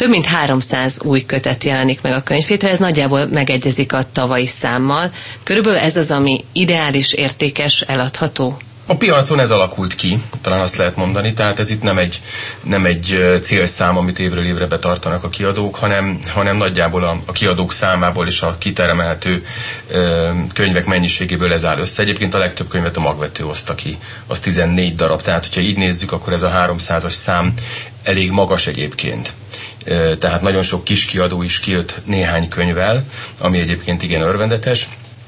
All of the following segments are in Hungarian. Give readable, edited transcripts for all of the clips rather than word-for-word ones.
Több mint 300 új kötet jelenik meg a Könyvhétre, ez nagyjából megegyezik a tavalyi számmal. Körülbelül ez az, ami ideális, értékes, eladható? A piacon ez alakult ki, talán azt lehet mondani, tehát ez itt nem egy célszám, amit évről évre betartanak a kiadók, hanem nagyjából a kiadók számából és a kitermelhető könyvek mennyiségéből ez áll össze. Egyébként a legtöbb könyvet a Magvető oszta ki, az 14 darab, tehát hogyha így nézzük, akkor ez a 300-as szám elég magas egyébként. Tehát nagyon sok kis kiadó is kijött néhány könyvvel, ami egyébként igen örvendetes.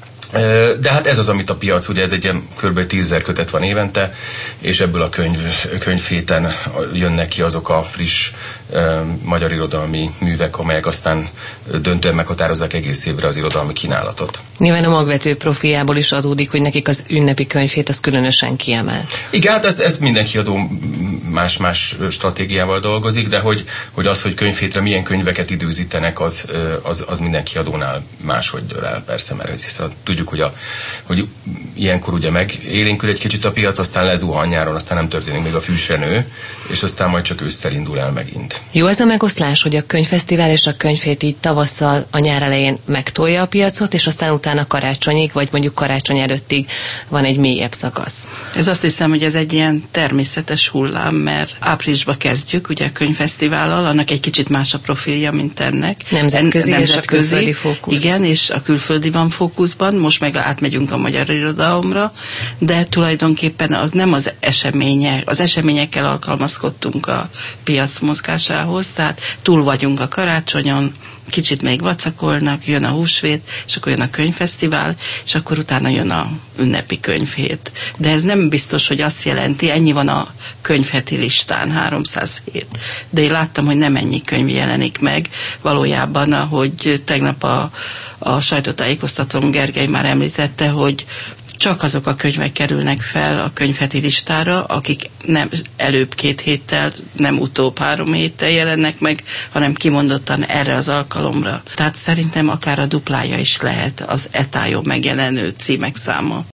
De hát ez az, amit a piac, ugye ez egy ilyen kb. 10 000 kötet van évente, és ebből a könyvhéten jönnek ki azok a friss magyar irodalmi művek, amelyek aztán döntően meghatározzák egész évre az irodalmi kínálatot. Nyilván a Magvető profiljából is adódik, hogy nekik az ünnepi könyvhét az különösen kiemelt. Igen, hát ez minden kiadó más stratégiával dolgozik, de hogy könyvhétre milyen könyveket időzítenek, az minden kiadónál máshogy dől el, persze, mert hiszen tudjuk, hogy ilyenkor ugye megélénkül egy kicsit a piac, aztán lezuhan nyáron, aztán nem történik még a fűsrenő, és aztán majd csak ősszel indul el megint. Jó ez a megoszlás, hogy a könyvfesztivál és a könyvhét így tavasszal, a nyár elején megtolja a piacot, és aztán utána karácsonyig, vagy mondjuk karácsony előttig van egy mélyebb szakasz. Ez azt hiszem, hogy ez egy ilyen természetes hullám, mert áprilisba kezdjük, ugye a könyvfesztivállal, annak egy kicsit más a profilja, mint ennek. Nemzetközi és a külföldi fókusz. Igen, és a külföldi van fókuszban, most meg átmegyünk a magyar irodalomra, de tulajdonképpen az nem az eseményekkel alkalmazkodtunk a piac mozgásához, tehát túl vagyunk a karácsonyon, kicsit még vacakolnak, jön a húsvét, és akkor jön a könyvfesztivál, és akkor utána jön a ünnepi könyvhét. De ez nem biztos, hogy azt jelenti, ennyi van a könyvheti listán, 307. De én láttam, hogy nem ennyi könyv jelenik meg. Valójában, ahogy tegnap a sajtótájékoztatón Gergely már említette, hogy csak azok a könyvek kerülnek fel a könyvheti listára, akik nem előbb 2 héttel, nem utóbb 3 héttel jelennek meg, hanem kimondottan erre az alkalomra. Tehát szerintem akár a duplája is lehet az etájon megjelenő címek száma.